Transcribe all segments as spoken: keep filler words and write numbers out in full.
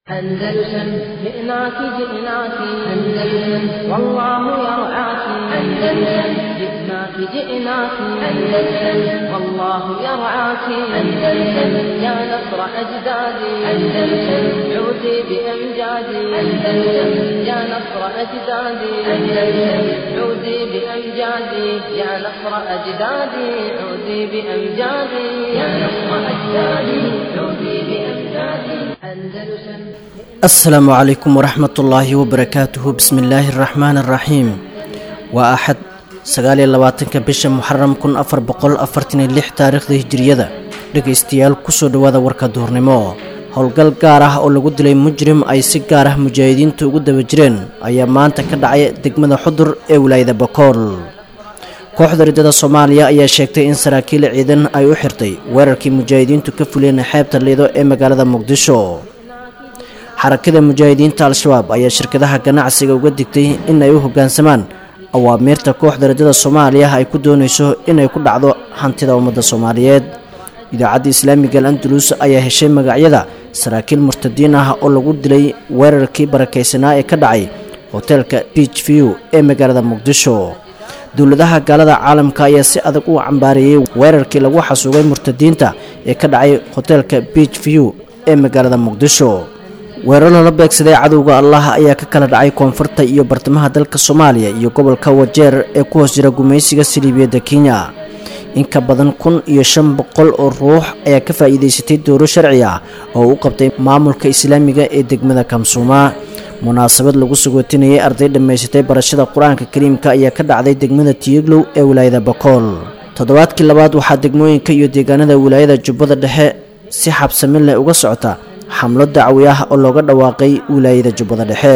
أندلسن جئناك جئناك أندلسن والله يرعاك أندلسن جئناك جئناك أندلسن والله يرعاك أندلسن يا نصر أجدادي أندلسن عودي بأمجادي أندلسن يا نصر أجدادي أندلسن عودي بأمجادي يا نصر أجدادي عودي بأمجادي يا نصر أجدادي عودي بأمجادي أندلسن السلام عليكم ورحمة الله وبركاته بسم الله الرحمن الرحيم وأحد سقالي اللواتنك بشا محرم كن أفر بقول أفرتني الليح تاريخ ذي هجرية لك استيال كسو دوادا وركا دورنمو هولقال قاره أو لقود لي مجرم أي سيقاره مجاهدين توقود بجرين أي مانتا كدعي دقمدا حضر أولاي ذا بقول kooxda ridada Soomaaliya ayaa sheegtay in saraakiil ciidan ay u xirtay weerarkii mujaahidiintu ka fuleen xeebta Lido ee magaalada Muqdisho. Xarakada mujaahidiinta Al-Shabaab ayaa shirkadaha ganacsiga uga digtay in ay u hoggaansamaan awaamirta kooxda ridada Soomaaliya ay ku doonayso in ay ku dhacdo hantida ummadda Soomaaliyeed. Idaacadda Islaamiga Al-Andalus ayaa heshay magacyada saraakiil murtadiin ah oo lagu dilay weerarkii barakeysanaa ee ka dhacay hotelka Beach View ee magaalada Muqdisho. dowladaha gaalada caalamka ayaa si adag u cambaariyay weerarkii lagu xasuugay murtadiinta ee ka dhacay hotelka Beach View ee magaalada Muqdisho. weerar la beegsaday cadowga Allah ayaa ka kala dhacay koonfurta iyo bartamaha dalka Soomaaliya iyo gobolka Wajeer ee ku hoos jira gumaysiga Siliibiyada Kenya. in ka badan kun iyo shan boqol oo ruux ayaa ka faa'iideystay dooro sharci ah oo uu qabtay maamulka Islaamiga ee degmada Kamsuma. munaasabad lagu sugootinayay arday dhameysatay barashada Quraanka Kariimka ayaa ka dhacday degmada Tiyaglow ee wilaayada Bakool. toddobaadkii labaad waxaa degmooyinka iyo deegaanada wilaayada Jubbada Dhexe si xabsamin leh uga socota xamlo dacwi ah oo looga dhawaaqay wilaayada Jubbada Dhexe.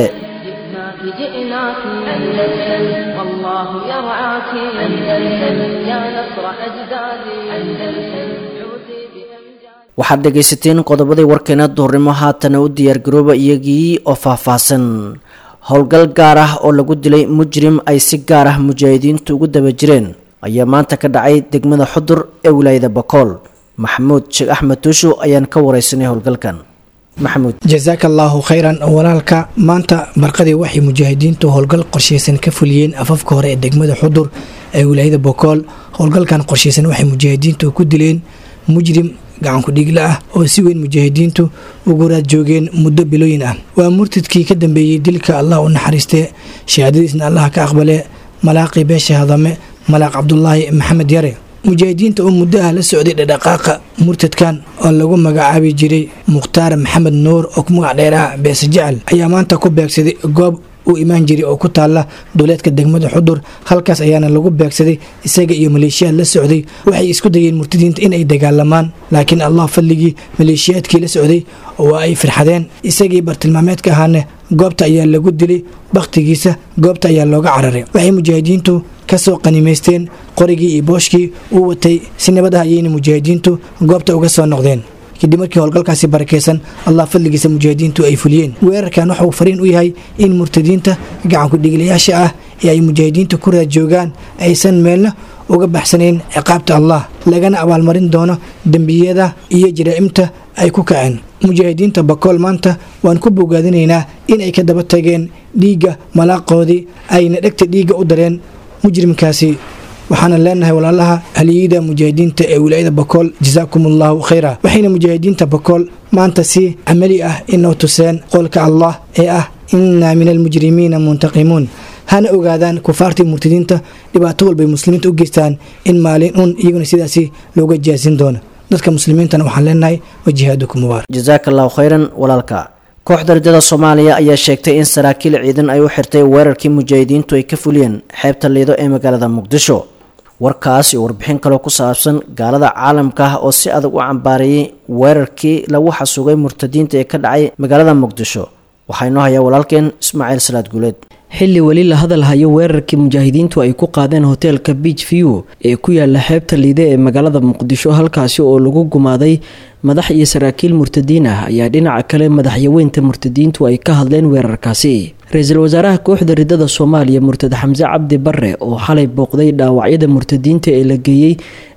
جئناك أندلسن والله يرعاك أندلسن يا نصر أجدادي أندلسن عودي بأمجادي waxaad dhageysateen qodobadii warkeena doornimo haatan u diyaar garooba iyagii oo faahfaahsan. howlgal gaar ah oo lagu dilay mujrim ay si gaar ah mujaahidiintu ugu daba jireen ayaa maanta ka dhacay degmada Xudur ee wilaayada Bakool. Maxamuud Sheekh Axmed Tuusho ayaan ka wareysanay howlgalkan. محمود جزاك الله خيرا ولالك مانتا مرقدي وحي مجاهدين تو هولغل قرشيسن كفوليين افافك هوري دغمدا حضور اي ولايده بوكول هولغل كان قرشيسن وحي مجاهدين تو كدلين مجرم gacan ku dhigla ah oo si weyn mujaahidiintu ugu raad joogeen muddo bilooyin ah waa murtadkii ka dambeeyay dilka Allah u naxariistay shahaadadiisna Allah ka aqbalay malaaqi beesha hadame malaaq Abdullaahi Maxamed Yare mujaahidiinta oo muddo ah la socday dhaqaaqa murtadkan oo lagu magacaabi jiray Mukhtaar Maxamed Nuur oo ku magac dheeraa beesa jecel ayaa maanta ku beegsaday goob uu imaan jiray oo ku taala dowladka degmada Xudur. halkaas ayaana lagu beegsaday isaga iyo maleeshiyad la socday. waxay isku dayeen murtadiinta in ay dagaalamaan laakiin Allah fadligii maleeshiyadkii la socday oo ay firxadeen isagii bartilmaameedka ahaana goobta ayaa lagu dilay waqtigiisa goobta ayaa looga cararay. waxay mujaahidiintu ka soo qaniimeysteen qorigii iyo booshkii uu watay si nabad ah ayayna mujaahidiintu goobta uga soo noqdeen. kadib markii howlgalkaasi barakeysan Allah fadligiisa mujaahidiintu ay fuliyeen. weerarkan waxa uu fariin u yahay in murtadiinta gacan ku dhiglayaasha ah ee ay mujaahidiintu ku raad joogaan aysan meelna uga baxsanayn ciqaabta Allah lagana abaalmarin doono dambiyada iyo jaraa'imta ay ku kaceen. mujaahidiinta Bakool maanta waan ku bogaadinaynaa in ay ka daba tageen dhiiga malaaqoodii ayna dhagta dhiiga u dareen mujrimkaasi. waxaana leenahay walaalaha haliyada mujaahidiinta ee wilaayada Bakool jazaakumullahu khayra. waxayna mujaahidiinta Bakool maanta si amali ah inoo tuseen qolka Allah ee ah inna minal mujrimiina muntaqimun. hana ogaadaan kufaartii murtadiinta dhibaato walba muslimiinta u geystaan in maalin un iyaguna sidaasi looga jaasin doono. dadka muslimiintana waxaan leenahay wajihaadukum mubarak. jazaakallahu khayran walaalka. kooxda ridada Soomaaliya ayaa sheegtay in saraakiil ciidan ay u xirtay weerarkii mujaahidiintu ay ka fuliyeen xeebta Lido ee magaalada Muqdisho. warkaas iyo warbixin kale ku saabsan gaalada caalamka oo si adag u cambaariyay weerarkii lagu xasuugay murtadiinta ee ka dhacay magaalada Muqdisho waxay noo hayaan walaalkeen Ismaaciil Salaad Guuleed. xilli wali la hadal hayo weerarkii mujaahidiintu ay ku qaadeen hotelka Beach View ee ku yaala xeebta Lido ee magaalada Muqdisho halkaasi oo lagu gumaaday madax iyo saraakiil murtadiin ah ayaa dhinaca kale madaxyaweynta murtadiintu ay ka hadleen weerarkaasi. ra'iisul wasaaraha kooxda ridada Soomaaliya Murtad Xamse Cabdi Barre oo xalay booqday dhaawacyada murtadiinta ee la geeyay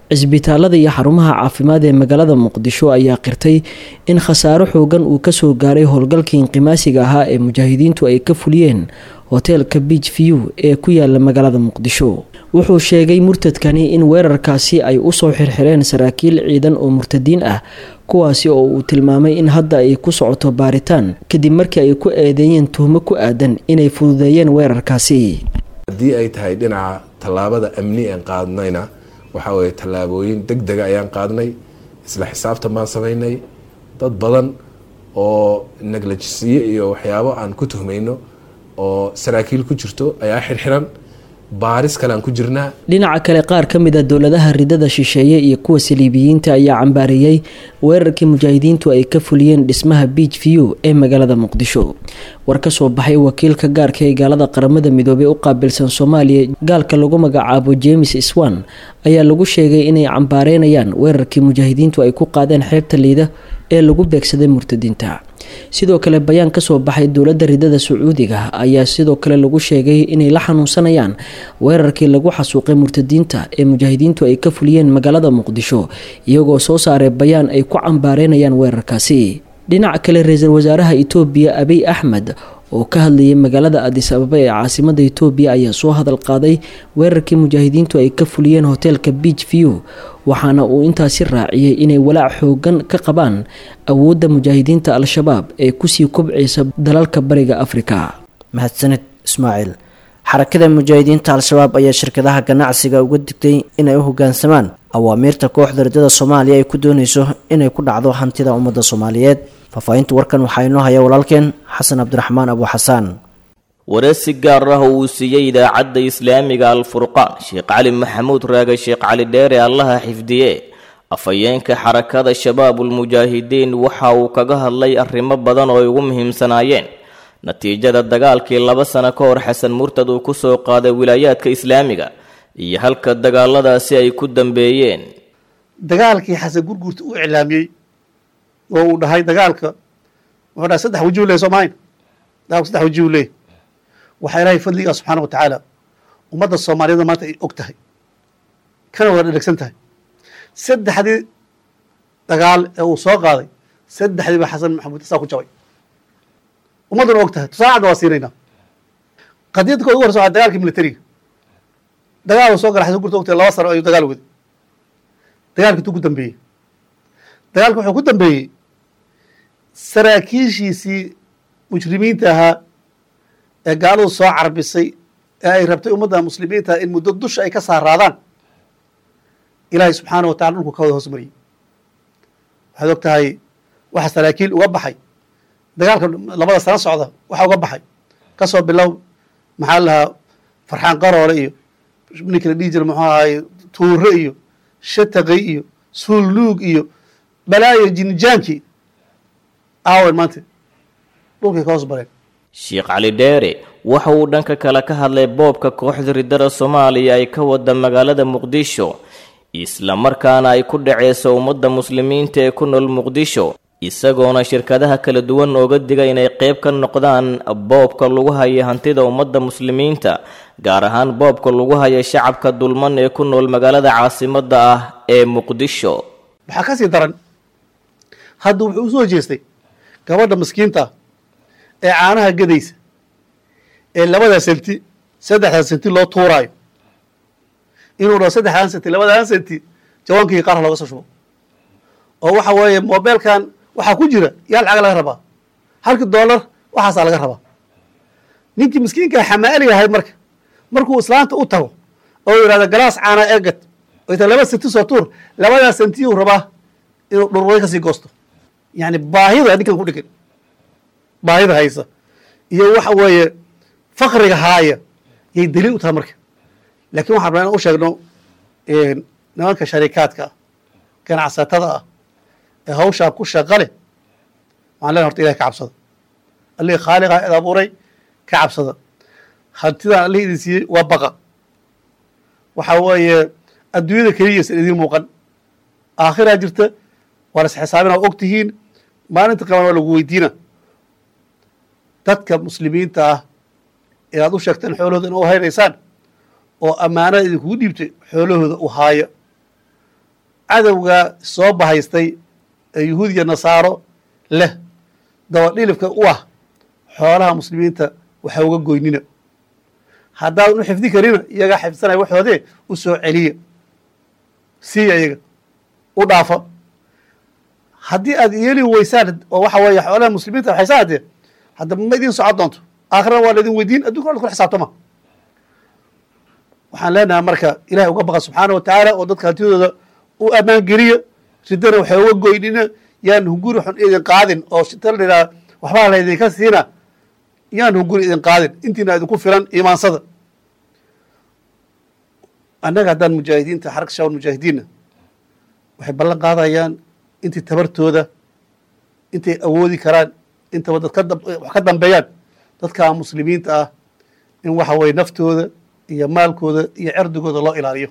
cisbitaalada iyo xarumaha caafimaad ee magaalada muqdisho ayaa qirtay in khasaaro xoogan uu kasoo gaaray howlgalkii inqimaasiga ahaa ee mujaahidiintu ay ka fuliyeen hoteelka beach view ee ku yaala magaalada muqdisho. wuxuu sheegay murtadkani in weerarkaasi ay usoo xirxireen saraakiil ciidan oo murtadiin ah, kuwaasi oo uu tilmaamay in hadda ay ku socoto baaritaan kadib markii ay ku eedeeyeen tuhmo ku aadan inay fududeeyeen weerarkaasi. haddii ay tahay dhinaca tallaabada amni aan qaadnayna waxa weeye tallaabooyin degdega ayaan qaadnay, isla xisaabtan baan samaynay. dad badan oo neglajisiye iyo waxyaabo aan ku tuhmayno oo saraakiil ku jirto ayaa xirxiran, baaris kale aan ku jirnaa. dhinaca kale qaar ka mid a dowladaha ridada shisheeye iyo kuwa saliibiyiinta ayaa cambaariyey weerarkii mujaahidiintu ay ka fuliyeen dhismaha beach view ee magaalada muqdisho. war ka soo baxay wakiilka gaarka ee gaalada qaramada midoobay u qaabilsan Soomaaliya, gaalka lagu magacaabo James Iswan, ayaa lagu sheegay inay cambaareynayaan weerarkii mujaahidiintu ay ku qaadeen xeebta Liida ee lagu beegsaday murtadiinta. sidoo kale bayaan ka soo baxay dowladda ridada Sacuudiga ayaa sidoo kale lagu sheegay inay la xanuunsanayaan weerarkii lagu xasuuqay murtadiinta ee mujaahidiintu ay ka fuliyeen magaalada muqdisho, iyagoo soo saaray bayaan ay ku cambaareynayaan weerarkaasi. dhinaca kale ra'iisul wasaaraha Itoobiya Abiy Ahmed oo ka hadlayay magaalada Addis Ababa ee caasimadda Itoobiya ayaa soo hadal qaaday weerarkii mujaahidiintu ay ka fuliyeen hoteelka Beach View, waxaana uu intaasi raaciyay inay walaac xoogan ka qabaan awoodda mujaahidiinta Al-Shabaab ee kusii kobcaysa dalalka bariga Afrika. mahadsanid Ismaaciil. xarakada mujaahidiinta Al-Shabaab ayaa shirkadaha ganacsiga uga digtay inay u hoggaansamaan awaamiirta kooxda ridada Soomaaliya ay ku doonayso inay ku dhacdo hantida ummadda Soomaaliyeed. faafahinta warkan waxaa inoo haya walaalkeen Xasan Cabdiraxmaan Abu Xasaan. wareysi gaar ah uu siiyey idaacadda islaamiga Al-Furqaan, Sheekh Cali Maxamuud Raage Sheekh Cali Dheere Allaha xifdiye, afayeenka xarakada Shabaabul Mujaahidiin, waxa uu kaga hadlay arrimo badan oo ay ugu muhiimsanaayeen natiijada dagaalkii laba sano ka hor Xasan Murtad uu ku soo qaaday wilaayaadka islaamiga iyo halka dagaaladaasi ay ku dambeeyeen. dagaalkii Xasan Gurguurta uu iclaamiyey oo uu dhahay dagaalka wuxuu dhahay saddex wajiib leh Soomaaliya, dagaalku saddex wajiib leh. waxaa ilaahay fadliga subxaana wa tacaala ummadda Soomaaliyeed maanta ay og tahay kana wada dhegsan tahay. saddexdii dagaal ee uu soo qaaday saddexdii ba Xasan Maxamuud saa ku jabay, ummadduna og tahay. tusaacadda waa siinaynaa. qadiyadda ka ugu horeysa waa dagaalkii militariga. dagaal uu soo galay Xasan Gurguurta og tahay laba sano ayuu dagaal waday. dagaalkii intuu ku dambeeyey dagaalka wuxuu ku dambeeyey saraakiishiisii mujrimiinta ahaa ee gaaladu soo carbisay ee ay rabtay ummadda muslimiinta in muddo dusha ay ka saaraadaan, ilaahay subxaana wa tacala dhulku ka wada hoos mariyey. waxaad og tahay waxa saraakiil uga baxay dagaalka labada sano socda, waxa uga baxay kasoo bilow maxaa lahaa Farxaan Qaroole iyo ninkii la dhihi jiray muxuu ahaay Tuure iyo Shataqay iyo Suuluug iyo balaayo jinjaankii aawen maanta dhulkay ka hoos bareen. Sheekh Cali Dheere waxa uu dhanka kale ka hadlay boobka kooxda ridada Soomaaliya ay ka wada magaalada Muqdisho, isla markaana ay ku dhaceyso ummadda muslimiinta ee ku nool Muqdisho, isagoona shirkadaha kala duwan ooga digay inay qayb ka noqdaan boobka lagu hayo hantida ummadda muslimiinta, gaar ahaan boobka lagu hayo shacabka dulman ee ku nool magaalada caasimadda ah ee Muqdisho. waxaa ka sii daran hadda wuxuu u soo jeestay gabadha miskiinta ee caanaha gadaysa ee labada senti saddexda senti loo tuuraayo inuu dhaho saddexdan senti labadan senti jawaankii qaar looga soo shubo, oo waxa weeye mobilkan waxaa ku jira yaa lacag laga rabaa, halkii doolar waxaasaa laga rabaa. ninkii miskiinka xamaali yahay marka markuu islaanta u tago oo yidhahdo galaas caana eegad oo ita laba senti soo tuur, labadaa senti uu rabaa inuu dhurway kasii goosto. yani baahida ninkan ku dhigan, baahida haysa iyo waxa weeye fakriga haaya yay daliil u tahay marka. laakiin waxaan rabnaa inaan u sheegno nimanka sharikaadka ah, ganacsatada ah ee hawshaa ku shaqa leh, waxaan leenahay horta ilahay ka cabsada, allihii khaaliqa id abuuray ka cabsada. hantidaan allihii idin siiyey waa baqa. waxa weeye adduunyada keliyaysan idiin muuqan, aakhiraa jirta, waa la isxisaabina og tihiin, maalinta qaban waa lagu weydiina. dadka muslimiinta ah inaad u sheegteen xoolahooda ina u haynaysaan oo ammaanada idinkugu dhiibtay xoolahooda u haaya, cadowga soo bahaystay ee yuhuud iyo nasaaro leh dabadhilifka u ah xoolaha muslimiinta waxa uga goynina haddaadan u xifdi karina iyagaa xifdisanaya waxoodee u soo celiya siiya iyaga u dhaafa haddii aad yeeli weysaan oo waxa weeye xoolaha muslimiinta waxaysaa haddee hadda ma idin socon doonto aakhirana waa laydin weydiin addunkana waa kula xisaabtama waxaan leenahay marka ilahay uga baqa subxaana wa tacaala oo dadka hantidooda u ammaan geliya ridana waxay uga goynina yaan hunguri xun idin qaadin oo tal idhaa waxbaa laydinka siina yaan hunguri idin qaadin intiina idinku filan imaansada annaga haddaan mujaahidiinta xarka shaawal mujaahidiinna waxay ballan qaadayaan intii tabartooda intay awoodi karaan intaba dad wax ka dambeeyaan dadka muslimiinta ah in waxa weye naftooda iyo maalkooda iyo cerdigooda loo ilaaliyo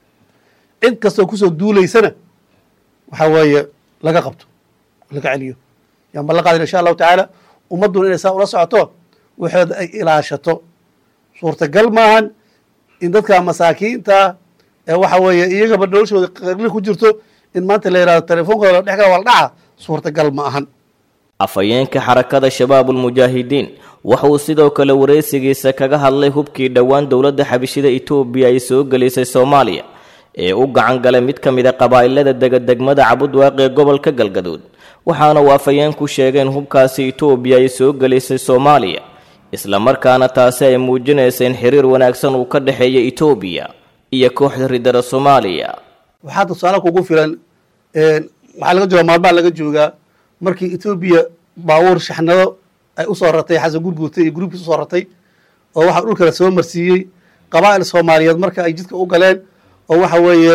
cid kastoo kusoo duulaysana waxa weeye laga qabto laga celiyo yaan ballan qaadin insha allahu tacaala ummadduna inay saa ula socoto waxooda ay ilaashato suurtagal maahan in dadka masaakiinta ee waxa weeye iyagaba noloshooda qagli ku jirto in maanta la yidhahdo telefoonkooda la dhex gala waa la dhaca suurtagal ma ahan afhayeenka xarakada shabaabulmujaahidiin wuxuu sidoo kale wareysigiisa kaga hadlay hubkii dhowaan dowladda xabishida etoobiya ay soo gelisay soomaaliya ee u gacan galay mid ka mid a qabaa'ilada dega degmada cabudwaaq ee gobolka galgaduud waxaana uu afhayeenku sheegay in hubkaasi etoobiya ay soo gelisay soomaaliya isla markaana taasi ay muujinaysa in xiriir wanaagsan uu ka dhexeeya etoobiya iyo kooxda ridada soomaaliya waxaa tusaale kugu filan waxaa laga joogaa maalmaha laga joogaa markii etoobiya baabuur shaxnado ay usoo ratay xasan gurguurtay iyo gruubkiis usoo ratay oo waxaa dhulka la soo marsiiyey qabaa'il soomaaliyeed marka ay jidka u galeen oo waxa weeye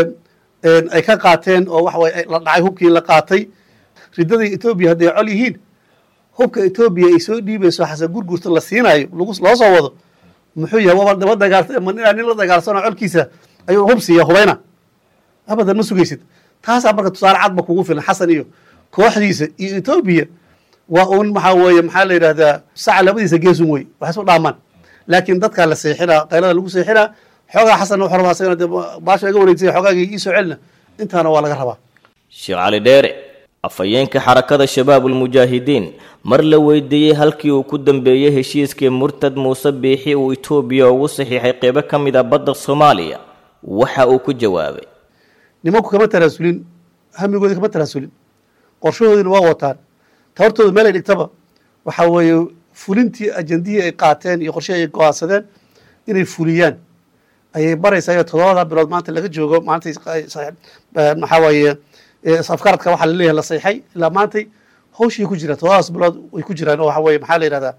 ay ka qaateen oo waxa weye la dhacay hubkii la qaatay ridadii etoobiya hadday col yihiin hubka etoobiya ay soo dhiibayso xasan gurguurta la siinayo loo soo wado muxuu yahay waba daba dagaal ma inaa nin la dagaalsano colkiisa ayuu hub siiya hubayna abadan ma sugaysid taasaa marka tusaale cadba kugu filan xasan iyo kooxdiisa iyo etoobiya waa uun maxaa weeye maxaa la yidhahdaa saca labadiisa geesun wey waxay soo dhaamaan laakiin dadkaa la seexinaa qaylada lagu seexinaa xoogaa xasanna wuxuu rabaa asagana dee baasha iga wareegsaya xoogaagii ii soo celina intaana waa laga rabaa sheekh cali dheere afhayeenka xarakada shabaabulmujaahidiin mar la weydiiyey halkii uu ku dambeeyey heshiiskii murtad muuse biixi uu etoobiya ugu saxiixay qeybo ka mid a badda soomaaliya waxa uu ku jawaabay nimanku kama tanaasulin hamigoodi kama tanaasulin qorshahoodina waa wataan tabartooda meel ay dhigtaba waxa weeye fulintii ajandihii ay qaateen iyo qorshihii ay go-aansadeen inay fuliyaan ayay baraysaa iyo toddobada bilood maanta laga joogo maantay maxaa weeye afkaradka waxaa laleeyahay la sayxay ilaa maantay hawshii ku jiraan toddobadaas bilood way ku jiraan oo waxa weye maxaa la yidhahdaa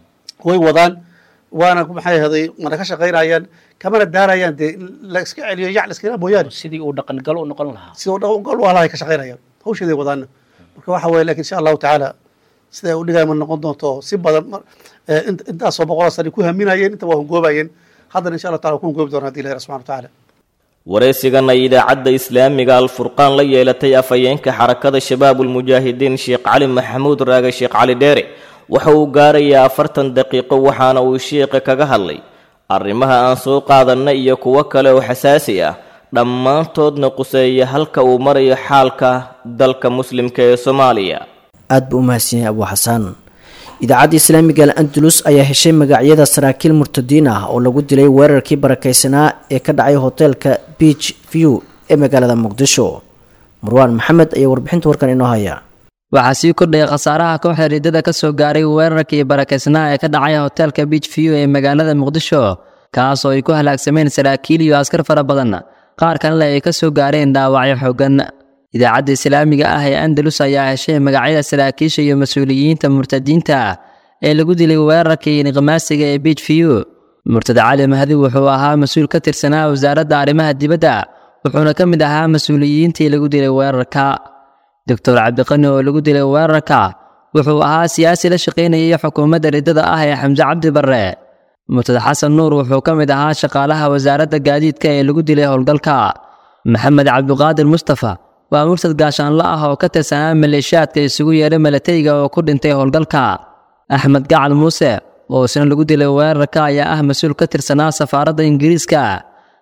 way wadaan waana maxay haday mana ka shaqaynayaan kamana daarayaan dee la iska celiyo yac la iska mooyaane sidii uu dhaqangal u noqon lahaa sidii uu dhaqangal u lahaa ka shaqaynayaan hawsheeday wadaana marka waxa weeye laakiin insha allahu tacaala sida ay u dhigaya ma noqon doonto si badan intaasoo boqoloo sani ku haminayeen inta waa hungoobayeen haddana insha allah taala ku hungoobi doona hadii ilahi subxana wa tacaala wareysigan ay idaacadda islaamiga alfurqaan la yeelatay afhayeenka xarakada shabaabulmujaahidiin sheekh cali maxamuud raage sheekh cali dheere waxa uu gaarayaa afartan daqiiqo waxaana uu sheekha kaga hadlay arrimaha aan soo qaadanna iyo kuwo kale oo xasaasi ah dhammaantoodna quseeya halka uu marayo xaalka dalka muslimka ee soomaaliya aad buu u mahadsan yahay abuu xasaan idaacadda islaamiga al andalus ayaa heshay magacyada saraakiil murtadiin ah oo lagu dilay weerarkii barakaysanaa ee ka dhacay hoteelka beach view ee magaalada muqdisho marwaan maxamed ayaa warbixinta warkan inoo haya waxaa sii kordhaya khasaaraha kooxda riddada ka soo gaaray weerarkii barakaysnaa ee ka dhacay hoteelka beach view ee magaalada muqdisho kaas oo ay ku halaagsameen saraakiil iyo askar fara badan qaar kalena ay ka soo gaareen dhaawacyo xooggan idaacadda islaamiga ah ee andalus ayaa heshay magacyada saraakiisha iyo mas-uuliyiinta murtadiinta ah ee lagu dilay weerarkii niqmaasiga ee beach view murtad cali mahdi wuxuu ahaa mas-uul ka tirsanaa wasaaradda arrimaha dibadda wuxuuna ka mid ahaa mas-uuliyiintii lagu dilay weerarka doctor cabdiqani oo lagu dilay weerarka wuxuu ahaa siyaasi la shaqaynayay xukuumadda riddada ah ee xamse cabdi barre murtad xasan nuur wuxuu ka mid ahaa shaqaalaha wasaaradda gaadiidka ee lagu dilay howlgalka maxamed cabdiqaadir mustafa waa murtad gaashaanla ah oo ka tirsanaa maleeshiyaadka isugu yeedhay milatariga oo ku dhintay howlgalka axmed gacal muuse oo isna lagu dilay weerarka ayaa ah mas-uul ka tirsanaa safaaradda ingiriiska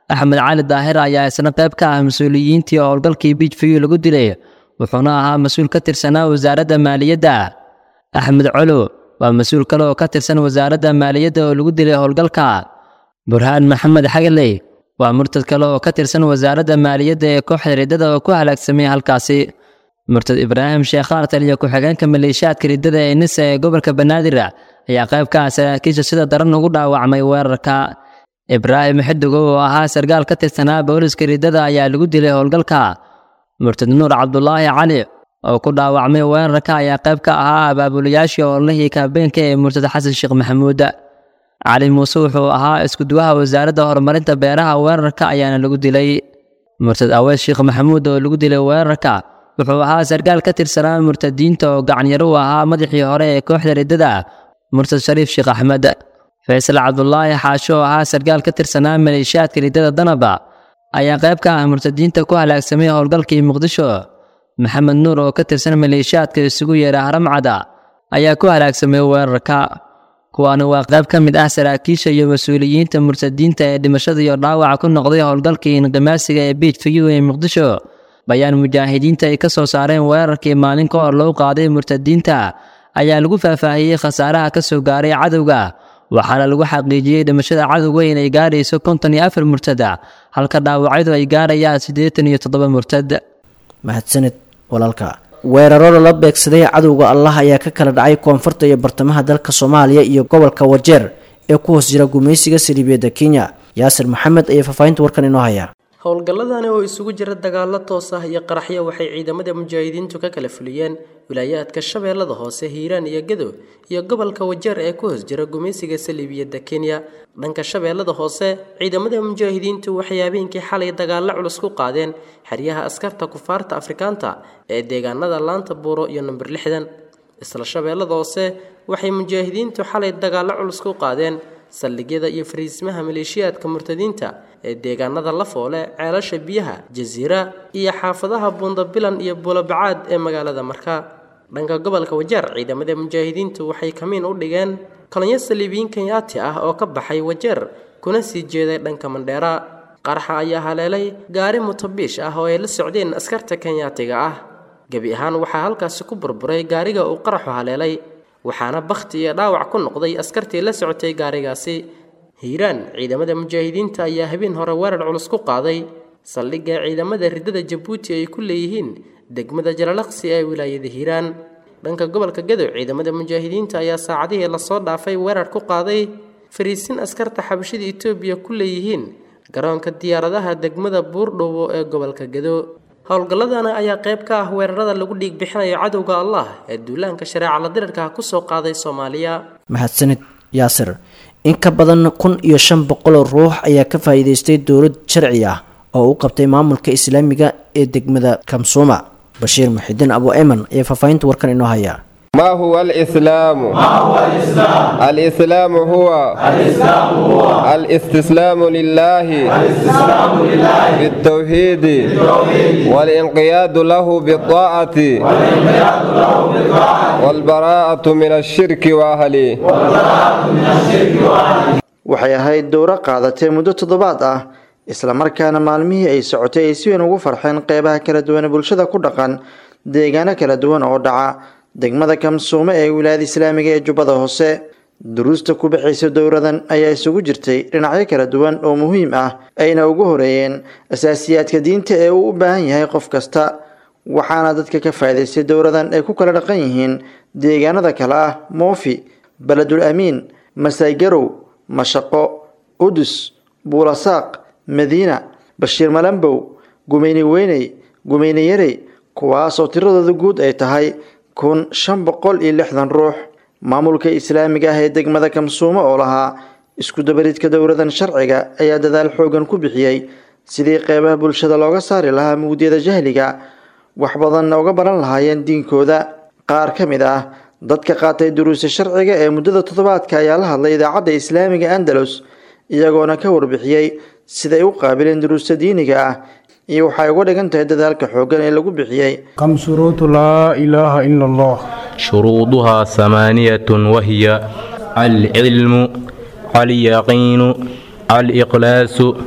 axmed cali daahir ayaa isna qayb ka ah mas-uuliyiintii howlgalkii beach view lagu dilay wuxuuna ahaa mas-uul ka tirsanaa wasaaradda maaliyadda. axmed colo waa mas-uul kale oo ka tirsan wasaaradda maaliyadda oo lagu dilay howlgalka. burhaan maxamed xagaley waa murtad kale oo ka tirsan wasaaradda maaliyadda ee kooxda riddada oo ku halaagsamay halkaasi. murtad ibraahim sheekhaar taliya ku-xigeenka maleeshiyaadka riddada ee nisa ee gobolka banaadir ayaa qayb ka ah saraakiisha sida daran ugu dhaawacmay weerarka. ibraahim xidigo oo ahaa sargaal ka tirsanaa booliska riddada ayaa lagu dilay howlgalka. murtad nuur cabdulaahi cali oo ku dhaawacmay weerarka ayaa qayb ka ahaa abaabulayaashii ololihii kaabeenka ee murtad xasan sheekh maxamuud. cali muuse wuxuu ahaa isku-duwaha wasaaradda horumarinta beeraha weerarka ayaana lagu dilay. murtad aweys sheekh maxamuud oo lagu dilay weerarka wuxuu ahaa sargaal ka tirsanaa murtadiinta oo gacanyaro u ahaa madaxii hore ee kooxda riddada murtad shariif sheekh axmed. faysal cabdulaahi xaasho oo ahaa sargaal ka tirsanaa maleeshiyaadka riddada danaba ayaa qayb ka ah murtadiinta ku halaagsamay howlgalkii muqdisho. maxamed nuur oo ka tirsan maleeshiyaadka isugu yeera haramcada ayaa ku halaagsamay weerarka. kuwaana waa qayb ka mid ah saraakiisha iyo mas-uuliyiinta murtadiinta ee dhimashada iyo dhaawaca ku noqday howlgalkii inqimaasiga ee beach view ee muqdisho. bayaan mujaahidiinta ay ka soo saareen weerarkii maalin ka hor loo qaaday murtadiinta ayaa lagu faahfaahiyey khasaaraha ka soo gaaray cadowga, waxaana lagu xaqiijiyey dhimashada cadowga inay gaarayso konton iyo afar murtada halka dhaawacyadu ay gaarayaan siddeetan iyo toddoba murtad. mahadsanid walaalka. weeraro lala beegsaday cadowga allah ayaa ka kala dhacay koonfurta iyo bartamaha dalka Soomaaliya iyo gobolka Wajeer ee ku hoos jira gumaysiga Saldhigyada Kenya. yaasir maxamed ayaa faafahinta warkan inoo haya. howlgalladani oo isugu jira dagaallo toos ah iyo qaraxyo waxay ciidamada mujaahidiintu ka kala fuliyeen wilaayadka Shabeellada Hoose, Hiiraan iyo Gedo iyo gobolka Wajeer ee ku hoos jira gumaysiga Saldhigyada Kenya. dhanka Shabeellada Hoose, ciidamada mujaahidiintu waxay habeenkii xalay dagaallo culus ku qaadeen xeryaha askarta kufaarta Afrikaanta ee deegaanada Laanta Buuro iyo number lixdan. isla Shabeellada Hoose waxay mujaahidiintu xalay dagaallo culus ku qaadeen saldhigyada iyo fariismaha maleeshiyaadka murtadiinta ee deegaanada Lafoole, Ceelasha Biyaha, Jasiira iyo xaafadaha Buundabilan iyo Buulabacaad ee magaalada Marka. dhanka gobolka Wajeer, ciidamada mujaahidiintu waxay kamiin u dhigeen kolonyo Saldhigiin Kenyaati ah oo ka baxay Wajeer kuna sii jeeday dhanka Mandheera. qaraxa ayaa haleelay gaari mutabiish ah oo ay la socdeen askarta Kenyaatiga ah. gabi ahaan waxaa halkaasi ku burburay gaariga uu qaraxu haleelay, waxaana bakhti iyo dhaawac ku noqday askartii la socotay gaarigaasi. Hiiraan, ciidamada mujaahidiinta ayaa habeen hore weerar culus ku qaaday saldhigga ciidamada riddada Jabuuti ay ku leeyihiin degmada Jalalaqsi ee wilaayada Hiiraan. dhanka gobolka Gedo, ciidamada mujaahidiinta ayaa saacadihii la soo dhaafay weerar ku qaaday fariisin askarta xabashida Itoobiya ku leeyihiin garoonka diyaaradaha degmada Buurdhowo ee gobolka Gedo. howlgalladana ayaa qayb ka ah weerarada lagu dhiig bixinayo cadowga Allah ee duulaanka shareeca la dirirka ku soo qaaday Soomaaliya. mahadsanid yaasir. in ka badan kun iyo shan boqol ruux ayaa ka faa'iideystay dowlad sharci ah oo u qabtay maamulka islaamiga ee degmada Kamsuma. bashiir muxidiin abu ayman ayaa faafahinta warkan inoo haya. ما هو الإسلام؟ ما هو الإسلام؟ الإسلام هو الإسلام هو الاستسلام لله الاستسلام لله بالتوحيد بالتوحيد والانقياد له بالطاعة والانقياد له بالطاعة والبراءة من الشرك وأهله والبراءة من الشرك وأهله. waxay ahayd dowro qaadatay muddo toddobaad ah isla markaana maalmihii ay socotay ay si weyn ugu farxeen qeybaha kala duwan ee bulshada ku dhaqan deegaano kala duwan oo dhaca degmada Kamsuume ee wilaayada Islaamiga ee Jubbada Hoose. duruusta ku bixaysa dowradan ayaa isugu jirtay dhinacyo kala duwan oo muhiim ah ayna ugu horeeyeen asaasiyaadka diinta ee uu u baahan yahay qof kasta, waxaana dadka ka faa'iideystay dowradan ay ku kala dhaqan yihiin deegaanada kala ah Moofi, Baladul Amiin, Masaygarow, Mashaqo, Udus, Buulasaaq, Madiina, Bashiir Malambow, Gumeyni Weyney, Gumeyni Yarey, kuwaas oo tiradooda guud ay tahay kun shan boqol iyo lixdan ruux. maamulka islaamiga ah ee degmada Kamsuume oo lahaa isku dabaridka dowladan sharciga ayaa dadaal xoogan ku bixiyay sidii qeybaha bulshada looga saari lahaa mugdiyada jahliga, wax badan uga baran lahaayeen diinkooda. qaar ka mid ah dadka qaatay duruusta sharciga ee muddada toddobaadka ayaa la hadlay idaacadda islaamiga Andalus iyagoona ka warbixiyay siday u qaabileen duruusta diiniga ah iyo waxay uga dhigan tahay dadaalka xoogan ee lagu bixiyay. qam shuruutu laa ilaaha illa allah shuruuduha thamaniyatun wa hiya al-ilmu al-yaqiinu al-ikhlaasu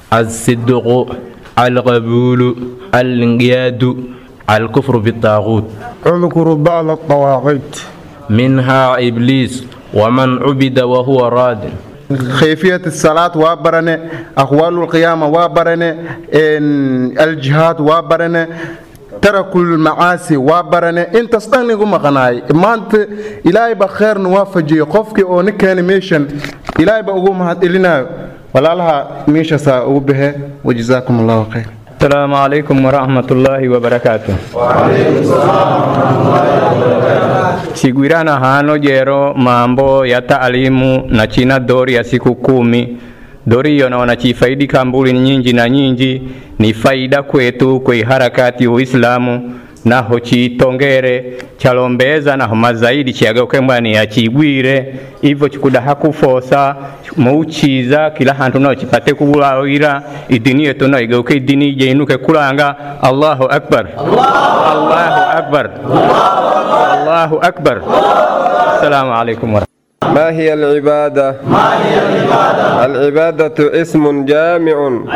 الصدق القبول الانقياد الكفر بالطاغوت. اذكر بعض الطواغيت منها إبليس ومن عبد وهو راد. خيفية الصلاة وابرنة، أخوال القيامة وابرنة، الجهاد وابرنة، ترك المعاصي وابرنة. انت استغني قم قناي ما انت إلهي بخير نوافجي قفك او نكانيميشن إلهي بقوم هات إلينا ولا لها ميشا سأوبها وجزاكم الله خير. السلام عليكم ورحمة الله وبركاته. وعليكم السلام ورحمة الله وبركاته. Sigwirana hano jero mambo ya taalimu na china dori ya siku kumi. Dori hiyo naona chifaidi kambuli nyingi na nyingi ni faida kwetu kwa harakati ya Uislamu na hochitongere chalombeza na homa zaidi chiagauke mwani ya chigwire hivyo chikuda hakufosa muuchiza kila hantu nao chipate kubulawira idini yetu nao igauke idini jeinuke kulanga. Allahu Akbar, Allahu Akbar, Allahu Akbar. Assalamu alaikum wa ما هي العبادة؟ ما هي العبادة؟ العبادة اسم جامع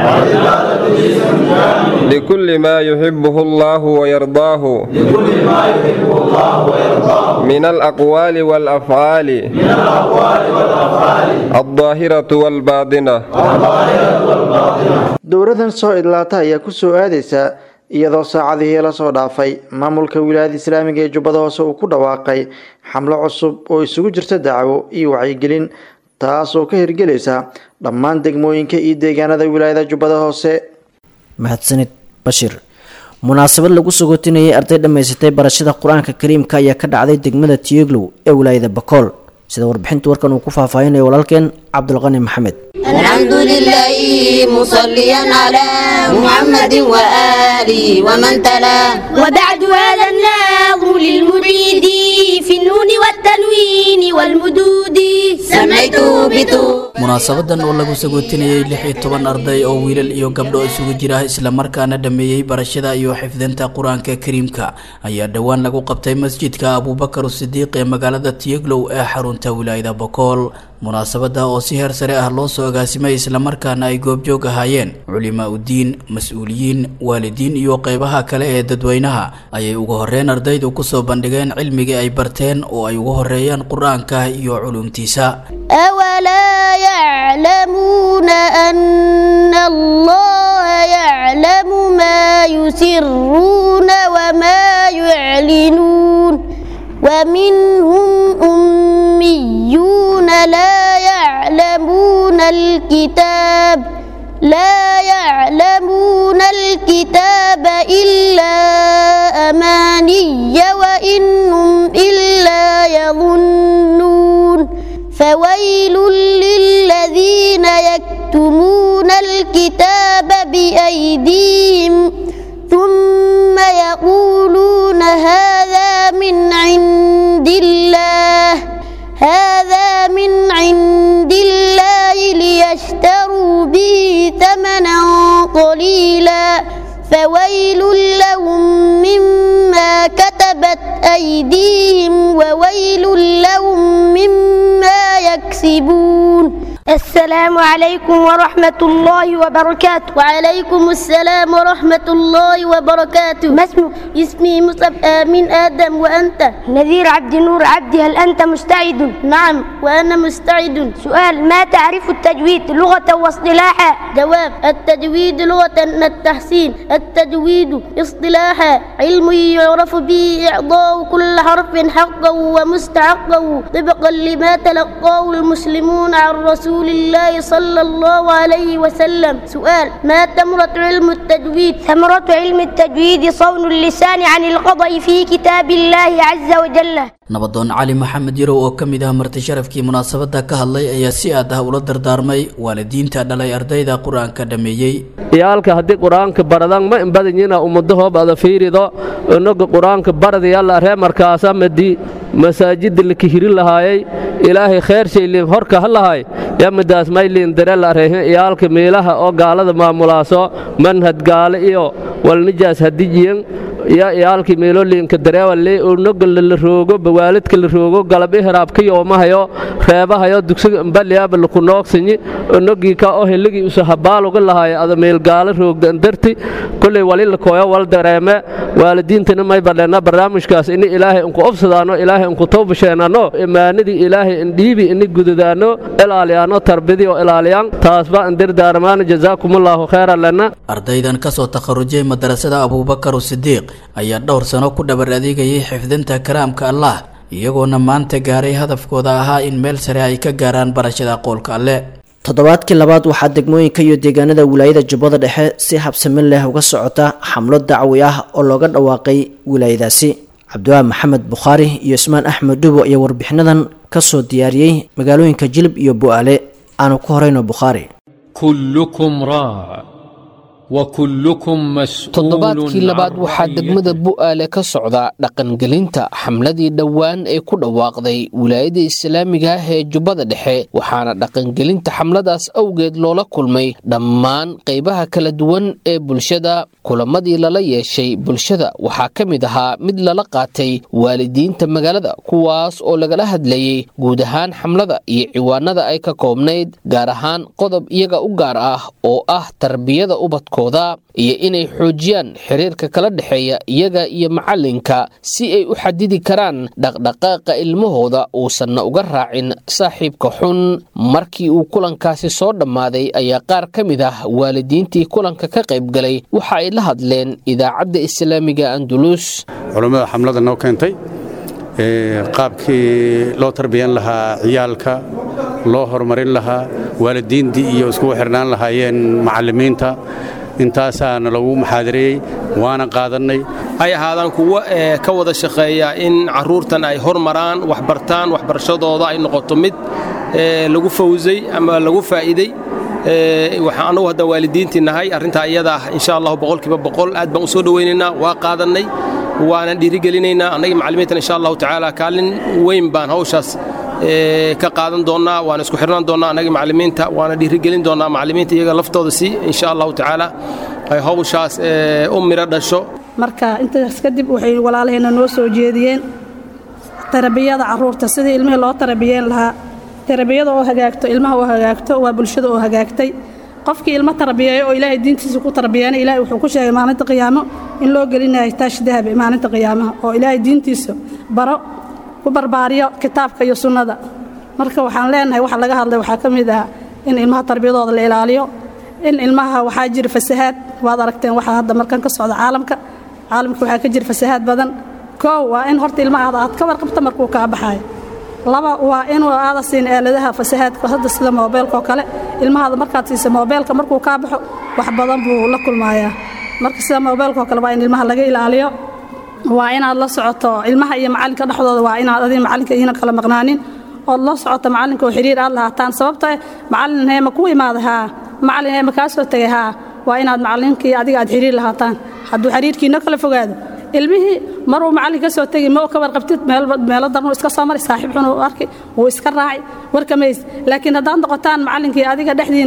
لكل ما يحبه الله ويرضاه لكل ما يحبه الله ويرضاه من الأقوال والأفعال من الأقوال والأفعال الظاهرة والباطنة الظاهرة والباطنة. dowladan soo idlaata ayaa ku soo aadaysa iyadoo saacadihii la soo dhaafay maamulka wilaayada islaamiga ee Jubbada Hoose uu ku dhawaaqay xamlo cusub oo isugu jirta dacwo iyo wacyigelin taas oo ka hirgelaysa dhammaan degmooyinka iyo deegaanada wilaayada Jubbada Hoose. mahadsanid Bashir. munaasabad lagu sugootinayay arday dhameysatay barashada Quraanka Kariimka ayaa ka dhacday degmada Tiyaglow ee wilaayada Bakool sida warbixinta warkan uu ku faahfaahinayo walaalkeen Cabdulqani Maxamed. الحمد لله مصليا على محمد وآله ومن تلا وبعد هذا النظم للمريد في النون والتنوين والمدود سميته بتو. munaasabadan oo lagu sagootinayay lix iyo toban arday oo wiilal iyo gabdho isugu jira isla markaana dhameeyay barashada iyo xifdinta Quraanka Kariimka ayaa dhawaan lagu qabtay masjidka Abubakar Sidiiq ee magaalada Tiyaglow ee xarunta wilaayada Bakool. munaasabada oo si heer sare ah loo soo agaasimay isla markaana ay goobjoog ahaayeen culimo u diin, mas'uuliyiin, waalidiin iyo qaybaha kale ee dadweynaha ayay ugu horreyn ardaydu ku soo bandhigeen cilmiga ay barteen oo ay ugu horeeyaan Quraanka iyo culumtiisa. أولا يعلمون أن الله يعلم ما يسرون وما يعلنون ومنهم أميون لا يعلمون الكتاب لا يعلمون الكتاب إلا أماني وإنهم إلا يظنون فويل للذين يكتمون الكتاب بأيديهم ثم يقولون هذا من عند الله هذا من عند الله ليشتروا به ثمنا قليلا فويل لهم مما كتبت أيديهم وويل لهم مما يكسبون. السلام عليكم ورحمة الله وبركاته. وعليكم السلام ورحمة الله وبركاته. ما اسمك؟ اسمي مصعب آمين آدم. وأنت؟ نذير عبد نور عبدي. هل أنت مستعد؟ نعم وأنا مستعد. سؤال: ما تعرف التجويد لغة واصطلاحا؟ جواب: التجويد لغة التحسين، التجويد اصطلاحا علم يعرف به إعطاء كل حرف حقه ومستحقه طبقا لما تلقاه المسلمون عن رسول الله صلى الله عليه وسلم. سؤال: ما ثمرة علم التجويد؟ ثمرة علم التجويد صون اللسان عن القضاء في كتاب الله عز وجل. nabadoon cali maxamed yarow oo ka mid ah marti sharafkii munaasabada ka hadlay ayaa si aad ah ula dardaarmay waalidiinta dhalay ardayda Quraanka dhameeyay. yaalka haddii Quraanka baradaan ma inbadanyina ummadahooda ada fiirido inaga Quraanka barada yalla ree markaas amadi masaajid la kihiri lahaayay ilaahay khayr sheelin horka halahay yamadaas maylin dareel reehin yaalka meelaha oo gaalada maamulaaso manhad gaale iyo wal nijaas hadijiyan ya iyaalkii meeloolinka dareewale unoga la roogo bawaalidka la roogo galab ihraabka yoomahayo reebahayo dugsiga mbaliyaaba laku noogsanyi unogii ka oo helligii usa habaaluga lahaay ada meel gaala roogdan darti kolley wali la kooyo wal dareeme waalidiintana may badheena barnaamijkaas ini ilaahay unku obsadaano ilaahay unku tawbasheenano imaanadii ilaahay indhiibi ini gududaano ilaaliyaano tarbidii oo ilaaliyaan taasba indirdaarmaan jazaakumullahu khayran lana ardaydan kasoo takharujay madrasada Abuubakar Sidiiq ayaa dhowr sano ku dhabar adeegayay xifdinta karaamka Allah iyagoona maanta gaaray hadafkooda ahaa in meel sare ay ka gaaraan barashada qoolka Alle toddobaadkii labaad waxaa degmooyinka iyo deegaanada wilaayada Jubbada Dhexe si habsami leh uga socota xamlo dacwi ah oo looga dhawaaqay wilaayadaasi Cabdullaahi Maxamed Bukhari iyo Ismaan Axmed Dubo ayaa warbixinadan ka soo diyaariyay magaalooyinka Jilib iyo Bu'aale aanu ku horeyno Bukhari kullukum raa toddobaadkii labaad waxaa degmada Bu'aale ka socda dhaqangelinta xamladii dhowaan ee ku dhawaaqday wilaayada islaamiga ah ee Jubbada Dhexe waxaana dhaqangelinta xamladaas awgeed loola kulmay dhammaan qaybaha kala duwan ee bulshada kulamadii lala yeeshay bulshada waxaa ka mid ahaa mid lala qaatay waalidiinta magaalada kuwaas oo lagala hadlayay guud ahaan xamlada iyo ciwaanada ay ka koobnayd gaar ahaan qodob iyaga u gaar ah oo ah tarbiyada ubadka iyo inay xoojiyaan xiriirka kala dhexeeya iyaga iyo macalinka si ay u xadidi karaan dhaqdhaqaaqa ilmahooda uusanna uga raacin saaxiibka xun markii uu kulankaasi soo dhammaaday ayaa qaar ka mid ah waalidiintii kulanka ka qaybgalay waxa ay la hadleen idaacadda islaamiga Andalus culimada xamlada noo keentay qaabkii loo tarbiyan lahaa ciyaalka loo horumarin lahaa waalidiintii iyo isku xirnaan lahaayeen macallimiinta intaasaana lagu muxaadareeyey waana qaadanay ay ahaadaan kuwa ka wada shaqeeya in caruurtan ay hormaraan waxbartaan waxbarashadooda ay noqoto mid lagu fawsay ama lagu faa'iiday waxaan anagu hadda waalidiintii nahay arrintaa iyada ah insha Allah boqolkiiba boqol aad baan u soo dhaweynaynaa waa qaadanay waana dhiirigelinaynaa anaga macallimiintan insha Allah tacaala kaalin weyn baan hawshaas ka qaadan doonaa waan isku xirnaan doonaa anaga macallimiinta waana dhiirigelin doonaa macallimiinta iyaga laftooda si insha Allah tacaala ay hawshaas u mira dhasho marka intaas kadib waxay walaalaheena noo soo jeediyeen tarbiyada caruurta sidii ilmaha loo tarbiyeen lahaa tarbiyada oo hagaagto ilmaha oo hagaagto waa bulshada oo hagaagtay qofkii ilmo tarbiyeeyo oo ilaahay diintiisa ku tarbiyeena ilaahay wuxuu ku sheegay maalinta qiyaamo in loo gelinayo taash dahab maalinta qiyaamaha oo ilaahay diintiisa baro ku barbaariyo kitaabka iyo sunnada marka waxaan leenahay waxa laga hadlay waxa kamid ah in ilmaha tarbiyadooda la ilaaliyo in ilmaha waxa jira fasahaad waad aragteen waxa hadda markan ka socda caalamka caalamka waxa ka jira fasahaad badan koow waa in horta ilmaha aad ka warqabto markuu ka baxay laba waa in aad siin aaladaha fasahaadka hadda sida moobilka oo kale ilmaha markaad siiso moobilka markuu ka baxo wax badan buu la kulmayaa marka sida moobilka oo kale waa in ilmaha laga ilaaliyo waa inaad la socoto ilmaha iyo macalinka dhaxdooda waa inaad adii macalinka ina kala maqnaanin oo la socoto macalinka oo xiriir aad lahaataan sababta macalin heema ku imaadaha macalin heema ka soo tagay ha waa inaad macalinkii adiga aad xiriir lahaataan hadduu xiriirkiina kala fogaado ilmihii maruu macalinka soo tagay ma ka warqabtid meel meel darno iska soo maray saaxiib xun oo arkay oo iska raacay warkameys laakiin haddaan noqotaan macalinkii adiga dhexdiin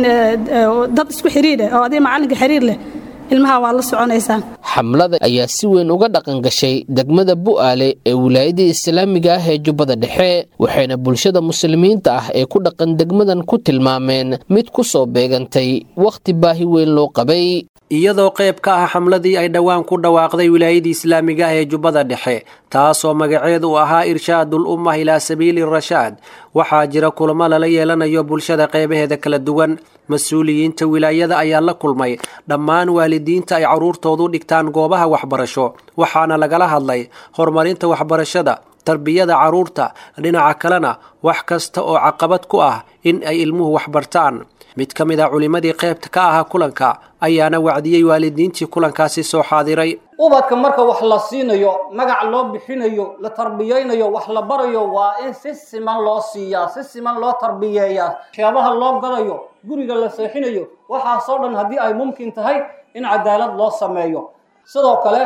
dad isku xiriir oo adiga macalinka xiriir leh ilmaha waa la soconaysaan xamlada ayaa si weyn uga dhaqan gashay degmada Bu'aale ee wilaayada islaamiga ah ee Jubbada Dhexe waxayna bulshada muslimiinta ah ee ku dhaqan degmadan ku tilmaameen mid ku soo beegantay waqti baahi weyn loo qabay iyadoo qayb ka ah xamladii ay dhawaan ku dhawaaqday wilaayada islaamiga ah ee Jubbada Dhexe taasoo magaceedu ahaa irshaadul ummah ila sabiili rashaad waxaa jira kulamo lala yeelanayo bulshada qaybaheeda kala duwan mas'uuliyiinta wilaayada ayaa la kulmay dhammaan waalidiinta ay caruurtoodu dhigtaan goobaha waxbarasho waxaana lagala hadlay horumarinta waxbarashada tarbiyada caruurta dhinaca kalena wax kasta oo caqabad ku ah in ay ilmuhu waxbartaan mid ka mid ah culimadii qaybta ka ahaa kulanka ayaana wacdiyay waalidiintii kulankaasi soo xaadiray ubadka marka wax la siinayo magac loo bixinayo la tarbiyeynayo wax la barayo waa in si siman loo siiyaa si siman loo tarbiyeeyaa shaabaha loo galayo guriga la seexinayo waxaasoo dhan haddii ay mumkin tahay in cadaalad loo sameeyo sidoo kale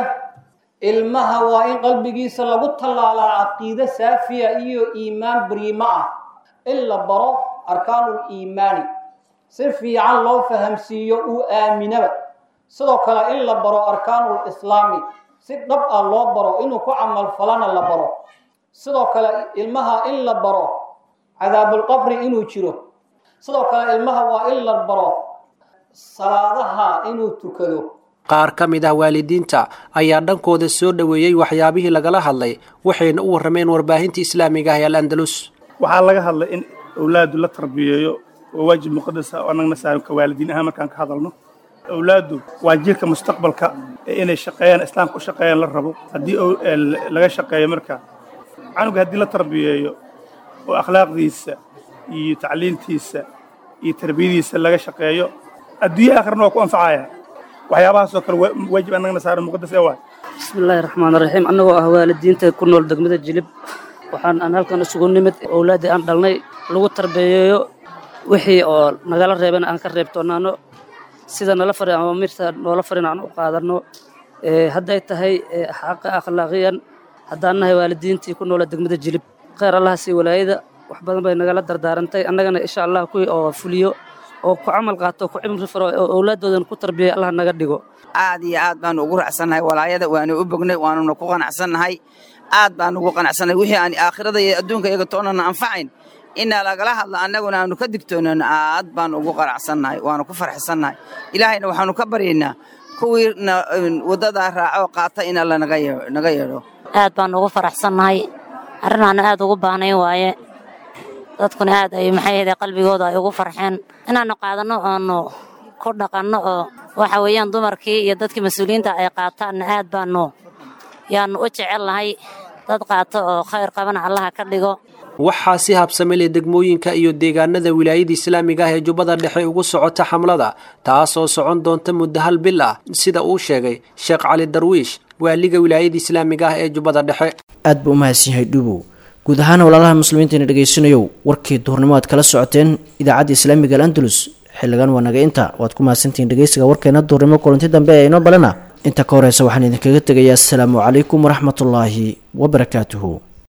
ilmaha waa in qalbigiisa lagu tallaalaa caqiide saafiya iyo iimaan bariimo ah in la baro arkaanul iimaani si fiican loo fahamsiiyo uu aaminaba sidoo kale in la baro arkaanul islaami si dhab ah loo baro inuu ku camal falana la baro sidoo kale ilmaha in la baro cadaabul qabri inuu jiro sidoo kale ilmaha waa in la baro salaadaha inuu tukado qaar ka mid ah waalidiinta ayaa dhankooda soo dhaweeyay waxyaabihii lagala hadlay waxayna u warrameen warbaahinta islaamiga ah ee Al-Andalus waxaa laga hadlay in awlaadu la tarbiyeeyo oo waajib muqaddas ah oo anagna saaran ka waalidiin ahaan markaan ka hadalno awlaadu waa jiilka mustaqbalka ee inay shaqeeyaan islaamka u shaqeeyaan la rabo haddii laga shaqeeyo marka canuga haddii la tarbiyeeyo oo akhlaaqdiisa iyo tacliintiisa iyo tarbiyadiisa laga shaqeeyo adduunyo aakhirna waa ku anfacaya waxyaabahaasoo kale waajib annagana saaran muqaddas ee waay bismillaahi raxmaani raxiim annagoo ah waalidiinta ku nool degmada jilib waxaan aan halkan isugu nimid awlaaddii aan dhalnay lagu tarbiyeeyo wixii oo nagala reebana aan ka reebtoonaano sida nala fari ama mirta noola farin aan u qaadanno hadday tahay xaqa akhlaaqiyan haddaan nahay waalidiintii ku noola degmada jilib khayr allah sii walaayada wax badan bay nagala dardaarantay annagana insha allah kuwii oo fuliyo oo ku camal qaato ku cimri faro oo awlaadoodan ku tarbiyay allah naga dhigo aad iyo aad baan ugu raacsanahay walaayada waanu u bognay waanuna ku qanacsanahay aad baan ugu qanacsanahay wixii aan aakhirada iyo adduunka iyaga toonana anfacayn inna lagala hadla annaguna aanu ka digtoonana aad baan ugu qanacsanahay waanu ku farxsanahay ilaahayna waxaanu ka baryaynaa kuwii wadada raaco qaata in alla naga naga yeero aad baan ugu faraxsanahay arrinana aad ugu baahnayn waaye dadkuna aad ay maxay ahayd qalbigooda ay ugu farxeen inaanu qaadano aanu ku dhaqanno oo waxa weeyaan dumarkii iyo dadkii mas'uuliyiinta ay qaataan aad baanu yaanu u jecelahay dad qaato oo khayr qabana allaha ka dhigo waxaa si habsame leh degmooyinka iyo deegaanada wilaayada islaamiga ah ee jubbada dhexe ugu socota xamlada taasoo socon doonta muddo hal bil ah sida uu sheegay sheekh cali darwiish waaliga wilaayada islaamiga ah ee jubbada dhexe aad buu u mahadsan yahay dhubow guud ahaan walaalaha muslimiinta dhegaysanayow warkii duhurnimo aad kala socoteen idaacadda islaamiga Al-Andalus xilligan waa naga inta waad ku mahadsantihiin dhegaysiga warkeena duhurnimo kulanti dambe ee inoo balana inta ka horeysa waxaan idinkaga tegayaa assalaamu calaykum waraxmatullaahi wabarakaatuhu